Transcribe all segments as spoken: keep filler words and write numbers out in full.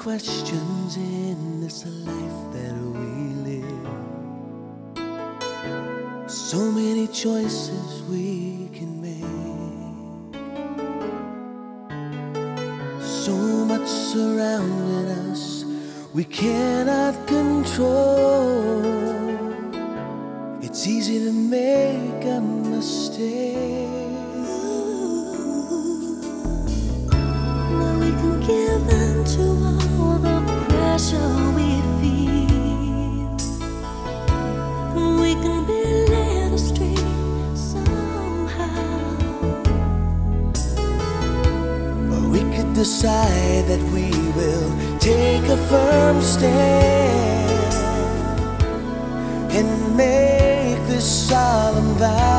questions in this life that we live. So many choices we can make. So much surrounding us we cannot control. It's easy to make a mistake. Now we can give in to all the pressure we feel. We can be led astray somehow. Or we could decide that we will take a firm stand and make this solemn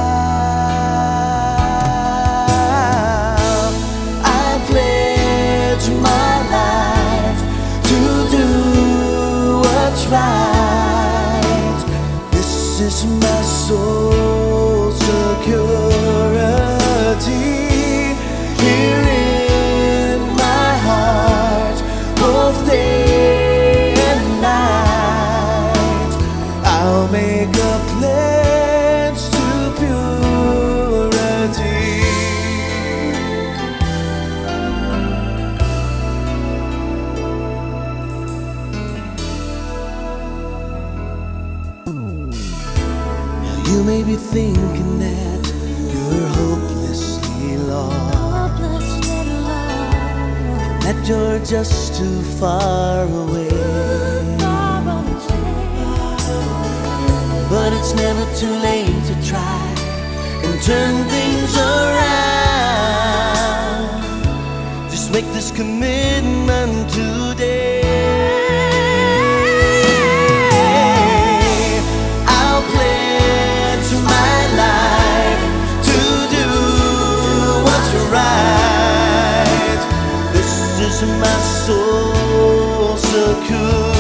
vow. I pledge my life to do what's right. This is my soul's security. Here in my heart, both day and night, I'll make a pledge to purity. Now you may be thinking that you're hopelessly lost, Hopelessly lost, that you're just too far away. far away. But it's never too late to try and turn things around. Just make this commitment today. I'll pledge my life to do what's right. This is my soul's security.